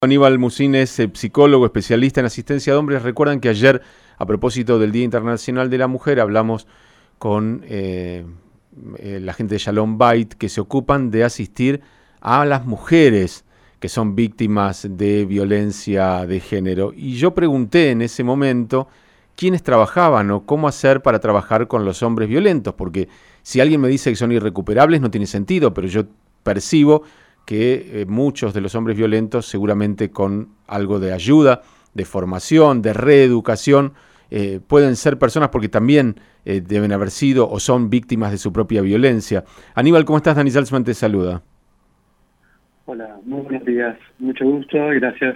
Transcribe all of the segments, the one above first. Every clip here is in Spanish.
Aníbal Musín es psicólogo, especialista en asistencia de hombres. Recuerdan que ayer, a propósito del Día Internacional de la Mujer, hablamos con la gente de Shalom Bait, que se ocupan de asistir a las mujeres que son víctimas de violencia de género. Y yo pregunté en ese momento quiénes trabajaban o cómo hacer para trabajar con los hombres violentos, porque si alguien me dice que son irrecuperables no tiene sentido, pero yo percibo que muchos de los hombres violentos, seguramente con algo de ayuda, de formación, de reeducación, pueden ser personas porque también deben haber sido o son víctimas de su propia violencia. Aníbal, ¿cómo estás? Dani Salzman te saluda. Hola, muy buenos días. Mucho gusto y gracias.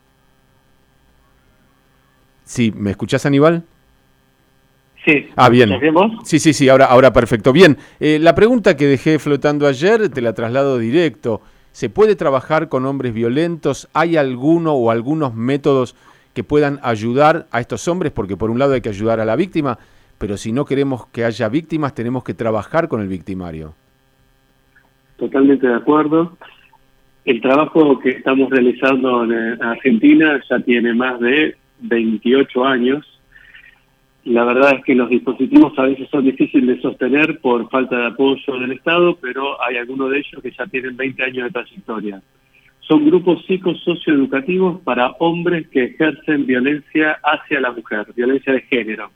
Sí, ¿me escuchás, Aníbal? Sí. Bien. ¿Estás bien vos? Sí, ahora perfecto. Bien, la pregunta que dejé flotando ayer te la traslado directo. ¿Se puede trabajar con hombres violentos? ¿Hay alguno o algunos métodos que puedan ayudar a estos hombres? Porque por un lado hay que ayudar a la víctima, pero si no queremos que haya víctimas, tenemos que trabajar con el victimario. Totalmente de acuerdo. El trabajo que estamos realizando en Argentina ya tiene más de 28 años. La verdad es que los dispositivos a veces son difíciles de sostener por falta de apoyo del Estado, pero hay algunos de ellos que ya tienen 20 años de trayectoria. Son grupos psicosocioeducativos para hombres que ejercen violencia hacia la mujer, violencia de género.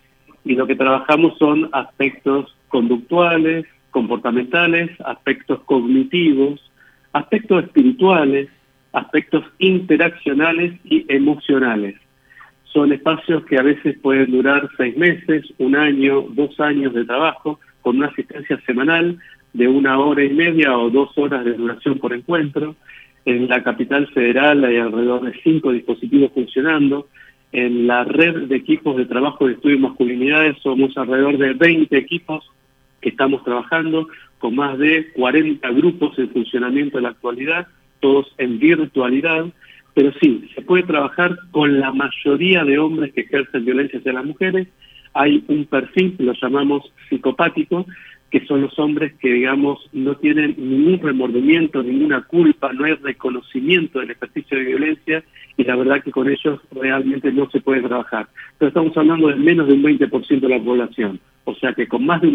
Y lo que trabajamos son aspectos conductuales, comportamentales, aspectos cognitivos, aspectos espirituales, aspectos interaccionales y emocionales. Son espacios que a veces pueden durar 6 meses, 1 año, 2 años de trabajo, con una asistencia semanal de 1 hora y media o 2 horas de duración por encuentro. En la capital federal hay alrededor de 5 dispositivos funcionando. En la red de equipos de trabajo de estudio de masculinidades somos alrededor de 20 equipos que estamos trabajando, con más de 40 grupos en funcionamiento en la actualidad, todos en virtualidad. Pero sí, se puede trabajar con la mayoría de hombres que ejercen violencia hacia las mujeres. Hay un perfil que lo llamamos psicopático, que son los hombres que, digamos, no tienen ningún remordimiento, ninguna culpa, no hay reconocimiento del ejercicio de violencia, y la verdad que con ellos realmente no se puede trabajar. Pero estamos hablando de menos de un 20% de la población. O sea que con más de un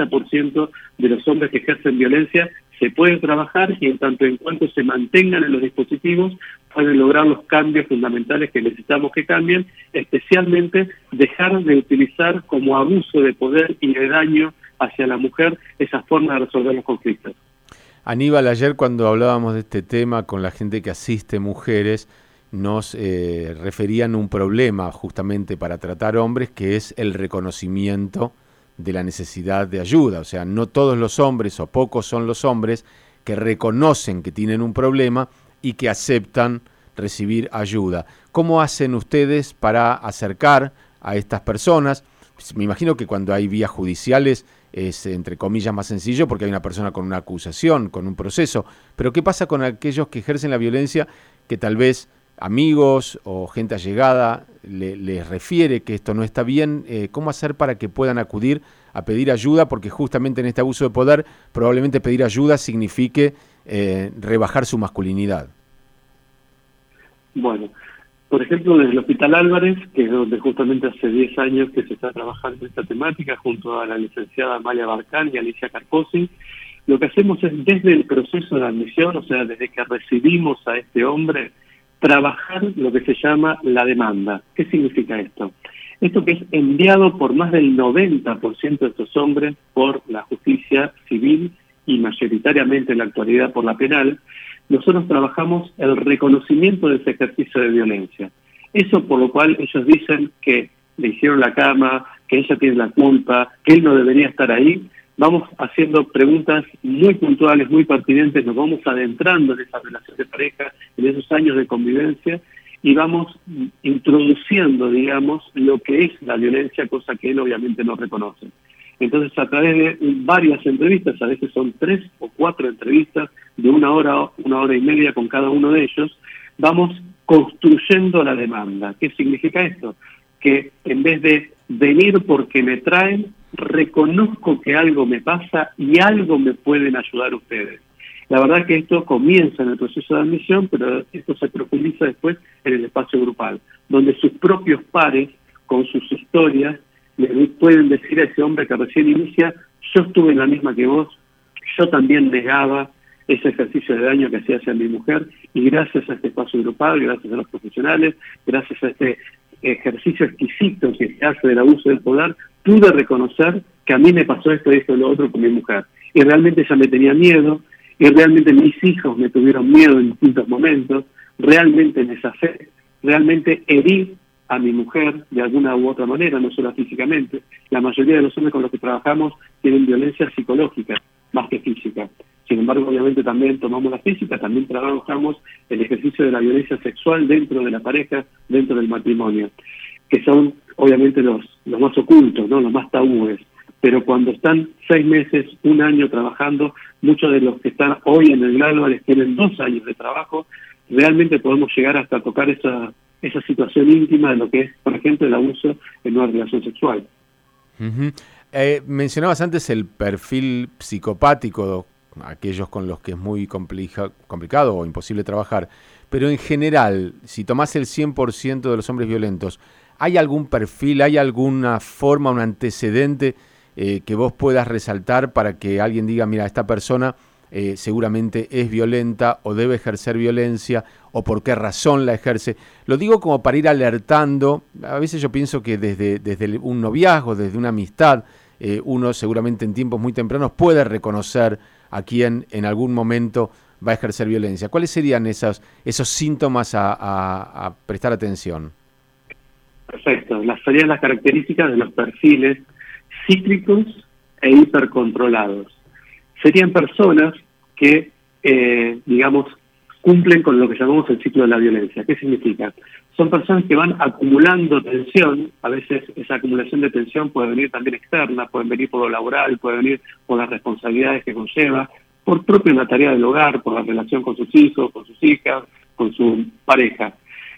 80% de los hombres que ejercen violencia se puede trabajar, y en tanto en cuanto se mantengan en los dispositivos pueden lograr los cambios fundamentales que necesitamos que cambien, especialmente dejar de utilizar como abuso de poder y de daño hacia la mujer esa forma de resolver los conflictos. Aníbal, ayer cuando hablábamos de este tema con la gente que asiste mujeres, nos referían un problema justamente para tratar hombres, que es el reconocimiento de la necesidad de ayuda. O sea, no todos los hombres o pocos son los hombres que reconocen que tienen un problema y que aceptan recibir ayuda. ¿Cómo hacen ustedes para acercar a estas personas? Me imagino que cuando hay vías judiciales es, entre comillas, más sencillo porque hay una persona con una acusación, con un proceso. Pero ¿qué pasa con aquellos que ejercen la violencia, que tal vez amigos o gente allegada les refiere que esto no está bien? ¿Cómo hacer para que puedan acudir a pedir ayuda? Porque justamente en este abuso de poder probablemente pedir ayuda signifique rebajar su masculinidad. Bueno, por ejemplo, desde el Hospital Álvarez, que es donde justamente hace 10 años que se está trabajando esta temática, junto a la licenciada Amalia Barcán y Alicia Carposi, lo que hacemos es, desde el proceso de admisión, o sea, desde que recibimos a este hombre, trabajar lo que se llama la demanda. ¿Qué significa esto? Esto que es enviado por más del 90% de estos hombres por la justicia civil y mayoritariamente en la actualidad por la penal. Nosotros trabajamos el reconocimiento de ese ejercicio de violencia. Eso por lo cual ellos dicen que le hicieron la cama, que ella tiene la culpa, que él no debería estar ahí. Vamos haciendo preguntas muy puntuales, muy pertinentes, nos vamos adentrando en esa relación de pareja, en esos años de convivencia, y vamos introduciendo, digamos, lo que es la violencia, cosa que él obviamente no reconoce. Entonces, a través de varias entrevistas, a veces son 3 o 4 entrevistas de 1 hora, 1 hora y media con cada uno de ellos, vamos construyendo la demanda. ¿Qué significa esto? Que en vez de venir porque me traen, reconozco que algo me pasa y algo me pueden ayudar ustedes. La verdad que esto comienza en el proceso de admisión, pero esto se profundiza después en el espacio grupal, donde sus propios pares, con sus historias, le pueden decir a ese hombre que recién inicia: yo estuve en la misma que vos, yo también negaba ese ejercicio de daño que hacía hacia mi mujer, y gracias a este espacio grupal, gracias a los profesionales, gracias a este ejercicio exquisito que se hace del abuso del poder, pude reconocer que a mí me pasó esto y esto y lo otro con mi mujer. Y realmente ella me tenía miedo, y realmente mis hijos me tuvieron miedo en distintos momentos, realmente me zafé, realmente herí a mi mujer de alguna u otra manera, no solo físicamente. La mayoría de los hombres con los que trabajamos tienen violencia psicológica, más que física. Sin embargo, obviamente también tomamos la física, también trabajamos el ejercicio de la violencia sexual dentro de la pareja, dentro del matrimonio, que son obviamente los más ocultos, ¿no? Los más tabúes. Pero cuando están 6 meses, 1 año trabajando, muchos de los que están hoy en el Global tienen 2 años de trabajo, realmente podemos llegar hasta tocar esa situación íntima de lo que es, por ejemplo, el abuso en una relación sexual. Mencionabas antes el perfil psicopático, aquellos con los que es muy complicado o imposible trabajar, pero en general, si tomás el 100% de los hombres violentos, ¿hay algún perfil, hay alguna forma, un antecedente que vos puedas resaltar para que alguien diga: mira, esta persona seguramente es violenta o debe ejercer violencia, o por qué razón la ejerce? Lo digo como para ir alertando. A veces yo pienso que desde un noviazgo, desde una amistad, uno seguramente en tiempos muy tempranos puede reconocer a quien en algún momento va a ejercer violencia. ¿Cuáles serían esos síntomas a prestar atención? Perfecto. Serían las características de los perfiles cíclicos e hipercontrolados. Serían personas que, digamos, cumplen con lo que llamamos el ciclo de la violencia. ¿Qué significa? Son personas que van acumulando tensión. A veces esa acumulación de tensión puede venir también externa, puede venir por lo laboral, puede venir por las responsabilidades que conlleva, por propio la tarea del hogar, por la relación con sus hijos, con sus hijas, con su pareja.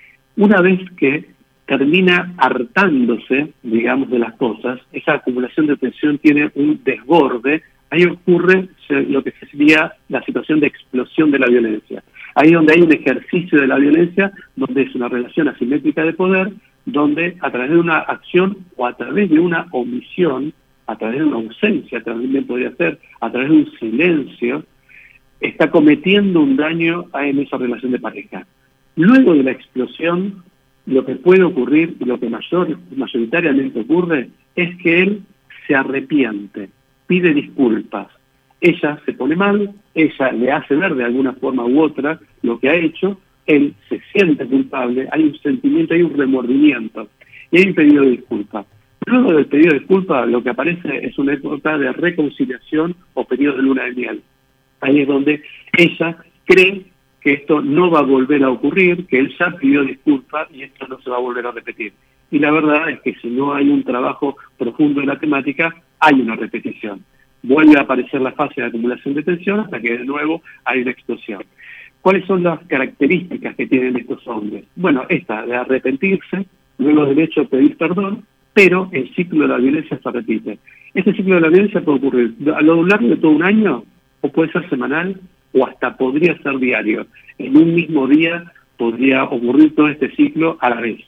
Una vez que termina hartándose, digamos, de las cosas, esa acumulación de tensión tiene un desborde. Ahí ocurre lo que sería la situación de explosión de la violencia. Ahí donde hay un ejercicio de la violencia, donde es una relación asimétrica de poder, donde a través de una acción o a través de una omisión, a través de una ausencia, también podría ser, a través de un silencio, está cometiendo un daño en esa relación de pareja. Luego de la explosión, lo que puede ocurrir, y lo que mayoritariamente ocurre, es que él se arrepiente, pide disculpas. Ella se pone mal, ella le hace ver de alguna forma u otra lo que ha hecho, él se siente culpable, hay un sentimiento, hay un remordimiento, y hay un pedido de disculpas. Luego del pedido de disculpas, lo que aparece es una época de reconciliación o periodo de luna de miel. Ahí es donde ella cree que esto no va a volver a ocurrir, que él ya pidió disculpas y esto no se va a volver a repetir. Y la verdad es que si no hay un trabajo profundo en la temática, hay una repetición. Vuelve a aparecer la fase de acumulación de tensión hasta que de nuevo hay una explosión. ¿Cuáles son las características que tienen estos hombres? Bueno, esta de arrepentirse, luego del hecho pedir perdón, pero el ciclo de la violencia se repite. Este ciclo de la violencia puede ocurrir a lo largo de todo un año, o puede ser semanal, o hasta podría ser diario. En un mismo día podría ocurrir todo este ciclo a la vez.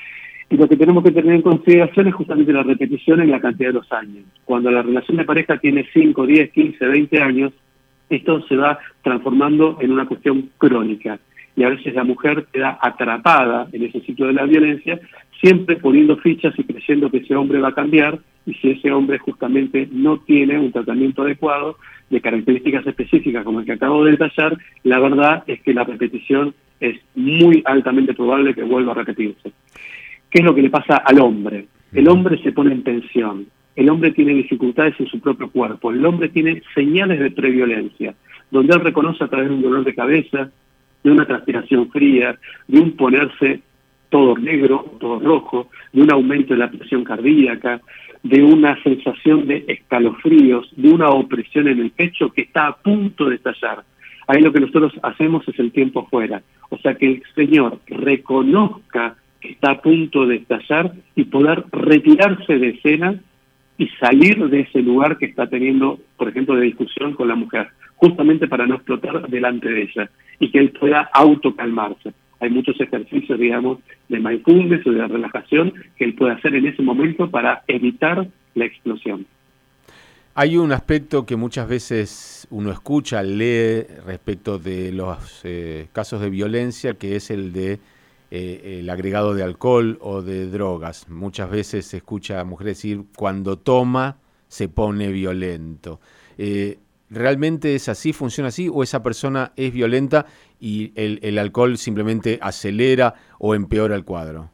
Y lo que tenemos que tener en consideración es justamente la repetición en la cantidad de los años. Cuando la relación de pareja tiene 5, 10, 15, 20 años, esto se va transformando en una cuestión crónica. Y a veces la mujer queda atrapada en ese ciclo de la violencia, siempre poniendo fichas y creyendo que ese hombre va a cambiar, y si ese hombre justamente no tiene un tratamiento adecuado de características específicas como el que acabo de detallar, la verdad es que la repetición es muy altamente probable que vuelva a repetirse. ¿Qué es lo que le pasa al hombre? El hombre se pone en tensión, el hombre tiene dificultades en su propio cuerpo, el hombre tiene señales de previolencia, donde él reconoce a través de un dolor de cabeza, de una transpiración fría, de un ponerse todo negro, todo rojo, de un aumento de la presión cardíaca, de una sensación de escalofríos, de una opresión en el pecho que está a punto de estallar. Ahí lo que nosotros hacemos es el tiempo fuera. O sea, que el señor reconozca que está a punto de estallar y poder retirarse de escena y salir de ese lugar que está teniendo, por ejemplo, de discusión con la mujer. justamente para no explotar delante de ella y que él pueda autocalmarse. Hay muchos ejercicios, digamos, de mindfulness o de relajación que él puede hacer en ese momento para evitar la explosión. Hay un aspecto que muchas veces uno escucha, lee respecto de los casos de violencia, que es el de el agregado de alcohol o de drogas. Muchas veces se escucha a mujeres decir, cuando toma se pone violento. ¿Realmente es así, funciona así, o esa persona es violenta y el alcohol simplemente acelera o empeora el cuadro?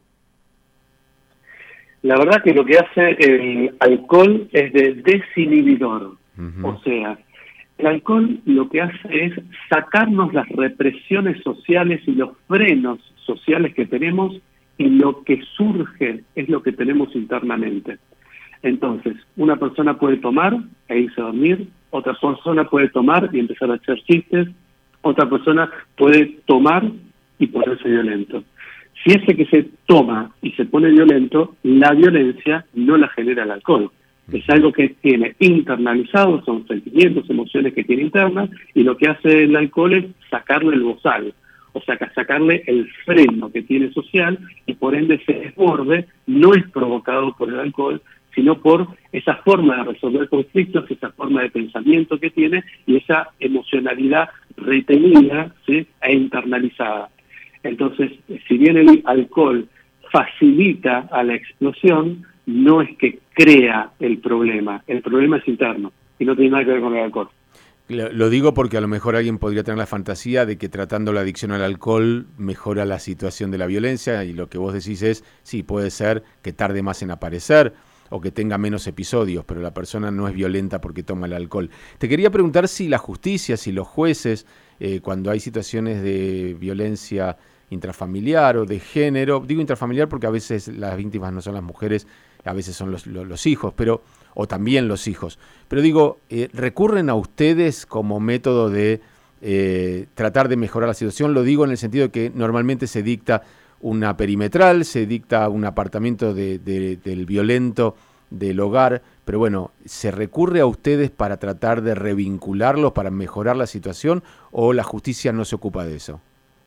La verdad que lo que hace el alcohol es de desinhibidor. O sea, el alcohol lo que hace es sacarnos las represiones sociales y los frenos sociales que tenemos, y lo que surge es lo que tenemos internamente. Entonces, una persona puede tomar e irse a dormir, otra persona puede tomar y empezar a hacer chistes, otra persona puede tomar y ponerse violento. Si ese que se toma y se pone violento, la violencia no la genera el alcohol. Es algo que tiene internalizado, son sentimientos, emociones que tiene internas, y lo que hace el alcohol es sacarle el bozal, o sea, sacarle el freno que tiene social, y por ende ese desborde no es provocado por el alcohol, sino por esa forma de resolver conflictos, esa forma de pensamiento que tiene y esa emocionalidad retenida, ¿sí?, e internalizada. Entonces, si bien el alcohol facilita a la explosión, no es que crea el problema es interno y no tiene nada que ver con el alcohol. Lo digo porque a lo mejor alguien podría tener la fantasía de que tratando la adicción al alcohol mejora la situación de la violencia, y lo que vos decís es, sí, puede ser que tarde más en aparecer o que tenga menos episodios, pero la persona no es violenta porque toma el alcohol. Te quería preguntar si la justicia, si los jueces, cuando hay situaciones de violencia intrafamiliar o de género, digo intrafamiliar porque a veces las víctimas no son las mujeres, a veces son los hijos, o también los hijos, pero digo, ¿recurren a ustedes como método de tratar de mejorar la situación? Lo digo en el sentido de que normalmente se dicta una perimetral, se dicta un apartamiento del violento del hogar, pero bueno, ¿se recurre a ustedes para tratar de revincularlos, para mejorar la situación, o la justicia no se ocupa de eso?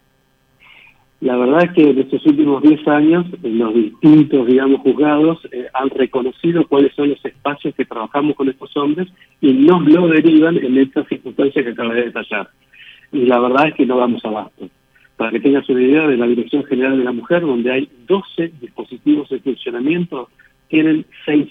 La verdad es que en estos últimos 10 años, los distintos, digamos, juzgados han reconocido cuáles son los espacios que trabajamos con estos hombres y nos lo derivan en estas circunstancias que acabé de detallar. Y la verdad es que no damos abasto. Para que tengas una idea, de la Dirección General de la Mujer, donde hay 12 dispositivos de funcionamiento, tienen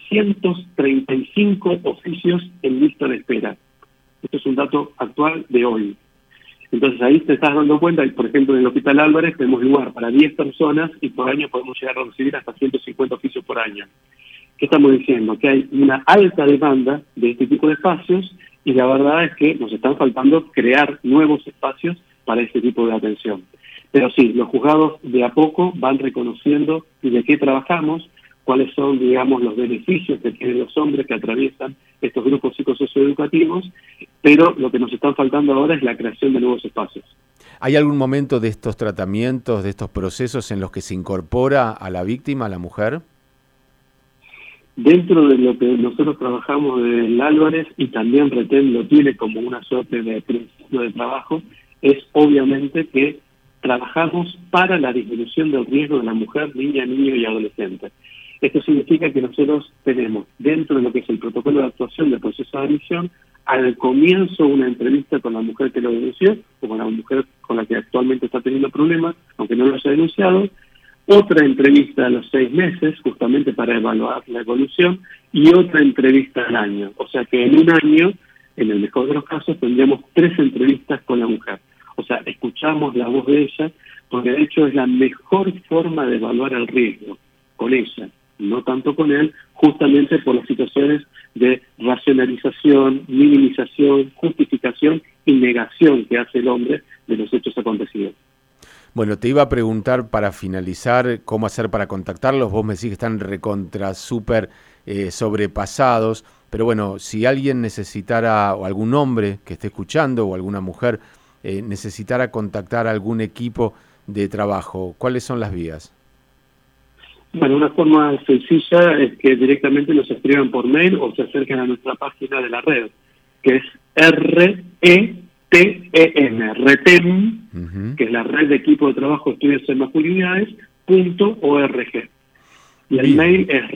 635 oficios en lista de espera. Esto es un dato actual de hoy. Entonces ahí te estás dando cuenta, por ejemplo, en el Hospital Álvarez tenemos lugar para 10 personas y por año podemos llegar a recibir hasta 150 oficios por año. ¿Qué estamos diciendo? Que hay una alta demanda de este tipo de espacios, y la verdad es que nos están faltando crear nuevos espacios para este tipo de atención. Pero sí, los juzgados de a poco van reconociendo de qué trabajamos, cuáles son, digamos, los beneficios que tienen los hombres que atraviesan estos grupos psicosocioeducativos, pero lo que nos están faltando ahora es la creación de nuevos espacios. ¿Hay algún momento de estos tratamientos, de estos procesos en los que se incorpora a la víctima, a la mujer? Dentro de lo que nosotros trabajamos del Álvarez, y también Retén lo tiene como una suerte de principio de trabajo, es obviamente que trabajamos para la disminución del riesgo de la mujer, niña, niño y adolescente. Esto significa que nosotros tenemos, dentro de lo que es el protocolo de actuación del proceso de adicción, al comienzo una entrevista con la mujer que lo denunció, o con la mujer con la que actualmente está teniendo problemas, aunque no lo haya denunciado, otra entrevista a los 6 meses, justamente para evaluar la evolución, y otra entrevista al año. O sea que en un año, en el mejor de los casos, tendríamos 3 entrevistas con la mujer. O sea, escuchamos la voz de ella, porque de hecho es la mejor forma de evaluar el riesgo, con ella, no tanto con él, justamente por las situaciones de racionalización, minimización, justificación y negación que hace el hombre de los hechos acontecidos. Bueno, te iba a preguntar para finalizar cómo hacer para contactarlos. Vos me decís que están súper sobrepasados, pero bueno, si alguien necesitara, o algún hombre que esté escuchando, o alguna mujer necesitara contactar a algún equipo de trabajo, ¿cuáles son las vías? Bueno, una forma sencilla es que directamente nos escriban por mail o se acerquen a nuestra página de la red, que es RETEM, RETEM, que es la Red de Equipo de Trabajo de Estudios en Masculinidades, .org. Y el mail es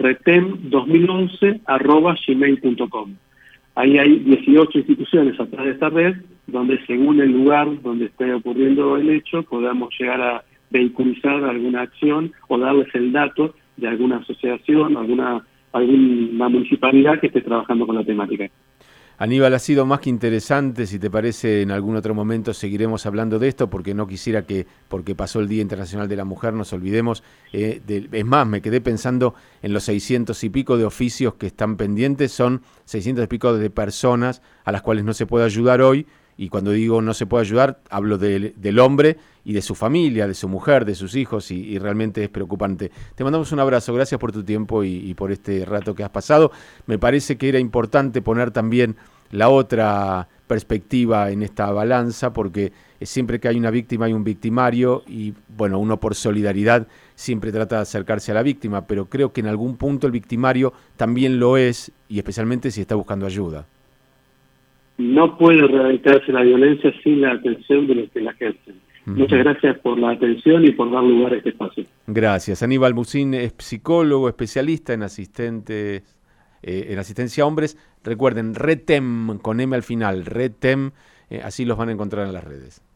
retem2011@gmail.com. Ahí hay 18 instituciones a través de esta red, donde según el lugar donde esté ocurriendo el hecho, podamos llegar a vehiculizar alguna acción o darles el dato de alguna asociación, alguna municipalidad que esté trabajando con la temática. Aníbal, ha sido más que interesante. Si te parece, en algún otro momento seguiremos hablando de esto, porque no quisiera que, porque pasó el Día Internacional de la Mujer, nos olvidemos. Es más, me quedé pensando en los 600 y pico de oficios que están pendientes. Son 600 y pico de personas a las cuales no se puede ayudar hoy. Y cuando digo no se puede ayudar, hablo del hombre y de su familia, de su mujer, de sus hijos, y realmente es preocupante. Te mandamos un abrazo, gracias por tu tiempo y por este rato que has pasado. Me parece que era importante poner también la otra perspectiva en esta balanza, porque siempre que hay una víctima hay un victimario, y bueno, uno por solidaridad siempre trata de acercarse a la víctima, pero creo que en algún punto el victimario también lo es, y especialmente si está buscando ayuda. No puede erradicarse la violencia sin la atención de los que la ejercen. Muchas gracias por la atención y por dar lugar a este espacio. Gracias. Aníbal Musin es psicólogo, especialista en asistencia a hombres. Recuerden, RETEM, con M al final, RETEM, así los van a encontrar en las redes.